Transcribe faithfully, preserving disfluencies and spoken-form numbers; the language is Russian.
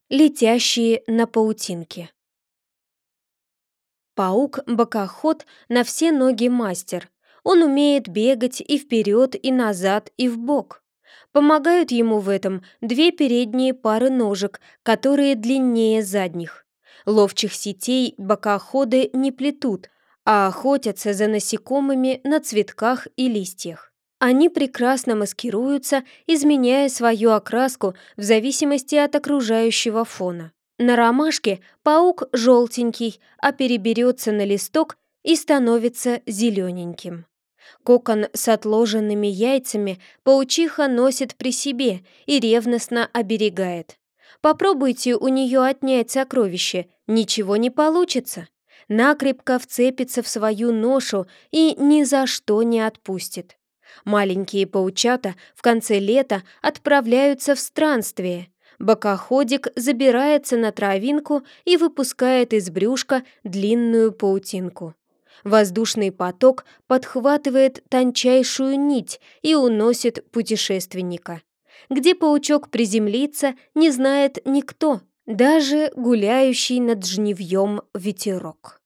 Летящие на паутинке. Паук-бокоход на все ноги мастер. Он умеет бегать и вперед, и назад, и вбок. Помогают ему в этом две передние пары ножек, которые длиннее задних. Ловчих сетей бокоходы не плетут, а охотятся за насекомыми на цветках и листьях. Они прекрасно маскируются, изменяя свою окраску в зависимости от окружающего фона. На ромашке паук желтенький, а переберется на листок и становится зелененьким. Кокон с отложенными яйцами паучиха носит при себе и ревностно оберегает. Попробуйте у нее отнять сокровище, ничего не получится. Накрепко вцепится в свою ношу и ни за что не отпустит. Маленькие паучата в конце лета отправляются в странствие. Бокоходик забирается на травинку и выпускает из брюшка длинную паутинку. Воздушный поток подхватывает тончайшую нить и уносит путешественника. Где паучок приземлится, не знает никто, даже гуляющий над жнивьем ветерок.